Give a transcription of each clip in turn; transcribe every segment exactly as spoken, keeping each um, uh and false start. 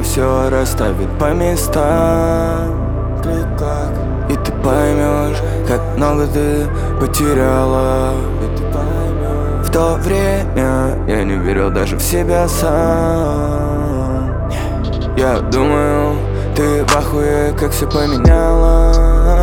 все расставит по местам. И ты поймешь, как много ты потеряла. В то время я не верил даже в себя сам. Я думаю, ты в ахуе, как все поменяла.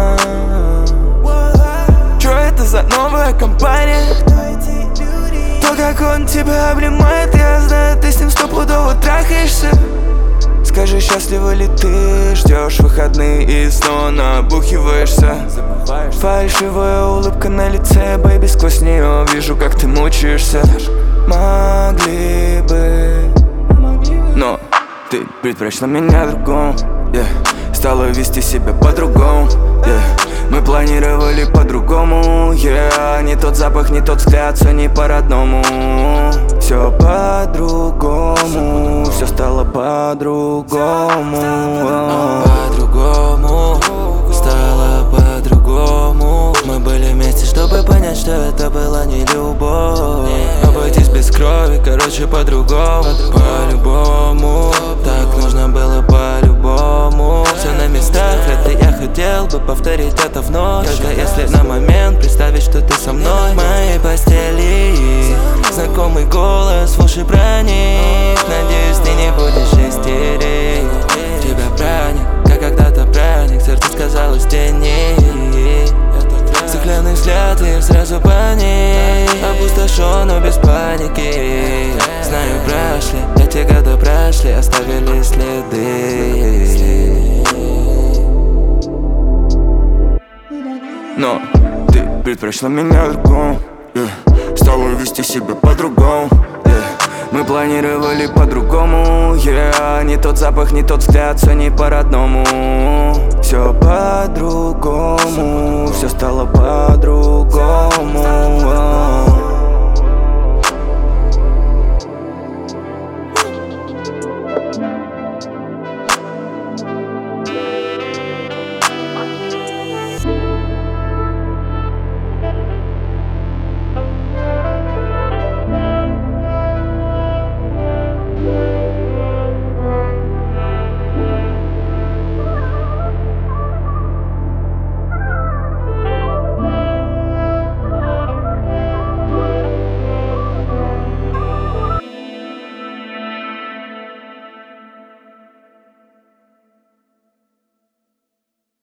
Чё это за новая компания? То, как он тебя обнимает, я знаю, ты с ним стопудово трахаешься. Скажи, счастлива ли ты? Ждешь выходные и снова набухиваешься. Фальшивая улыбка на лице, бэйби, сквозь нее вижу, как ты мучаешься. Могли бы, но ты предпочла меня другому, yeah. Стала вести себя по-другому, yeah. Мы планировали по-другому, yeah. Не тот запах, не тот взгляд, все не по-родному. Все по-другому, все стало по-другому. По-другому, стало по-другому. Мы были вместе, чтобы понять, что это была не любовь. Обойтись без крови, короче, по-другому. По-любому, так нужно было по-любому. Все на местах, это я хотел бы повторить это вновь. Только если на момент представить, что ты со мной в моей постели. Знакомый голос в уши проник. Надеюсь, ты не будешь истерить. Тебя праник, как когда-то праник. Сердце сказалось в тени. Стеклянный взгляд и сразу паник. Опустошен, но без паники. Знаю, прошли, эти годы прошли, оставили следы. Но ты предпочла меня другому, yeah. Стала вести себя по-другому, yeah. Мы планировали по-другому, yeah. Не тот запах, не тот взгляд, все не по-родному. Все по-другому, все стало по-другому.